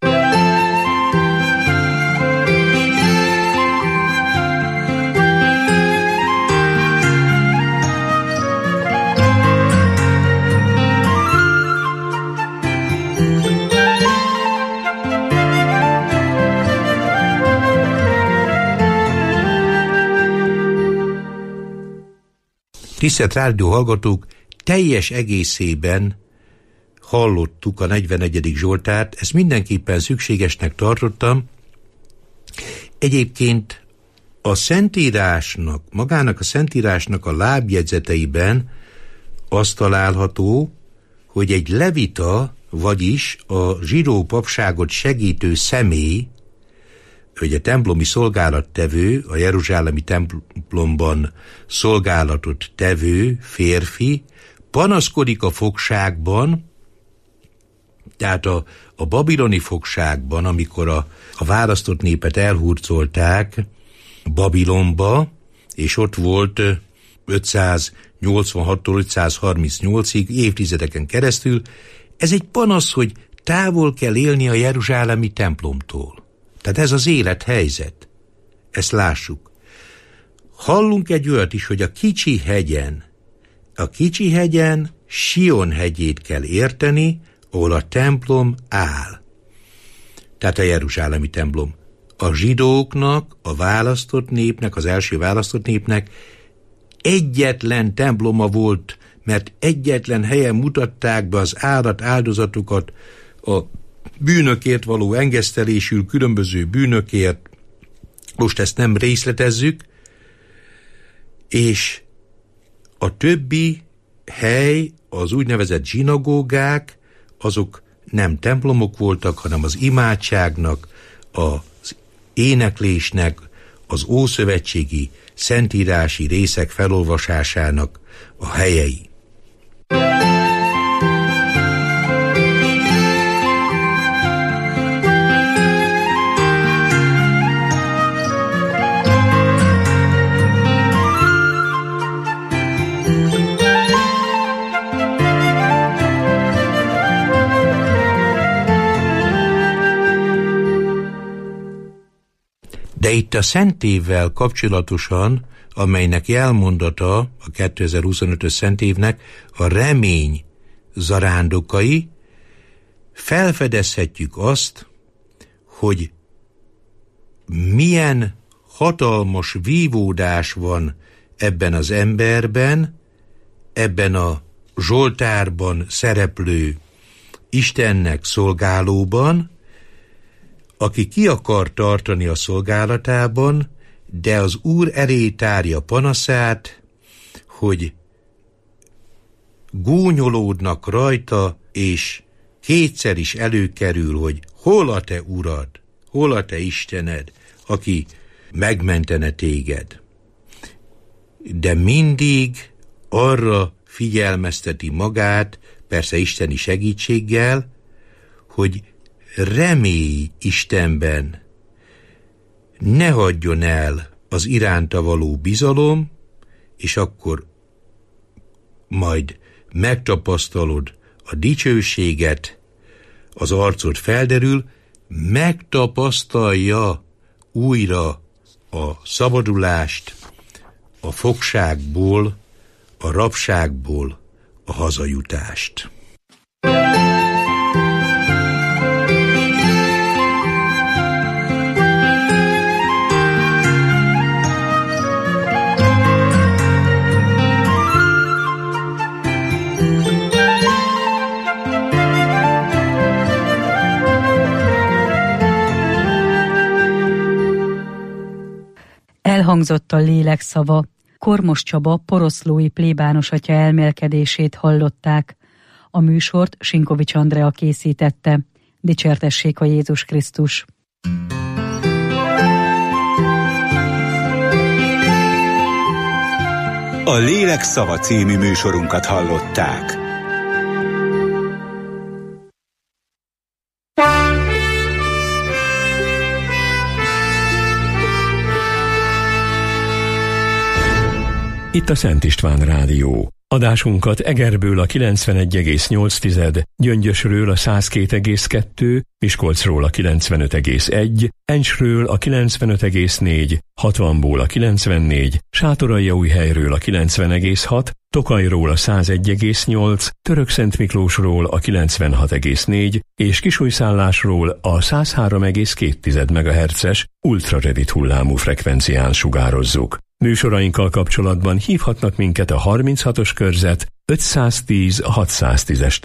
Tisztelt rádióhallgatók, teljes egészében hallottuk a 41. Zsoltárt, ezt mindenképpen szükségesnek tartottam. Egyébként a Szentírásnak, magának a Szentírásnak a lábjegyzeteiben az található, hogy egy levita vagyis a zsidó papságot segítő személy, hogy a templomi szolgálattevő, a jeruzsálemi templomban szolgálatot tevő férfi panaszkodik a fogságban, tehát a babiloni fogságban, amikor a választott népet elhurcolták Babilonba, és ott volt 586-tól 538-ig, évtizedeken keresztül, ez egy panasz, hogy távol kell élni a jeruzsálemi templomtól. Tehát ez az élethelyzet. Ezt lássuk. Hallunk egy olyat is, hogy a kicsi hegyen Sion hegyét kell érteni, ahol a templom áll. Tehát a jeruzsálemi templom. A zsidóknak, a választott népnek, az első választott népnek egyetlen temploma volt, mert egyetlen helyen mutatták be az áldozatokat, a bűnökért való engesztelésül, különböző bűnökért, most ezt nem részletezzük, és a többi hely, az úgynevezett zsinagógák, azok nem templomok voltak, hanem az imádságnak, az éneklésnek, az ószövetségi szentírási részek felolvasásának a helyei. De itt a szentévvel kapcsolatosan, amelynek jelmondata a 2025-ös szentévnek a remény zarándokai, felfedezhetjük azt, hogy milyen hatalmas vívódás van ebben az emberben, ebben a Zsoltárban szereplő Istennek szolgálóban, aki ki akar tartani a szolgálatában, de az Úr elé tárja panaszát, hogy gúnyolódnak rajta, és kétszer is előkerül, hogy hol a te Urad, hol a te Istened, aki megmentene téged. De mindig arra figyelmezteti magát, persze isteni segítséggel, hogy remélj Istenben, ne hagyjon el az iránta való bizalom, és akkor majd megtapasztalod a dicsőséget, az arcod felderül, megtapasztalja újra a szabadulást, a fogságból, a rabságból a hazajutást. Elhangzott a lélek szava. Kormos Csaba poroszlói plébános atya elmélkedését hallották. A műsort Sinkovics Andrea készítette. Dicsértessék a Jézus Krisztus! A Lélek szava című műsorunkat hallották. Itt a Szent István Rádió. Adásunkat Egerből a 91,8, Gyöngyösről a 102,2, Miskolcról a 95,1, Encsről a 95,4, Hatvanból a 94, Sátoraljaújhelyről a 90,6, Tokajról a 101,8, Törökszentmiklósról a 96,4 és Kisújszállásról a 103,2 MHz-es ultrarövid hullámú frekvencián sugározzuk. Műsorainkkal kapcsolatban hívhatnak minket a 36-os körzet 510 610-es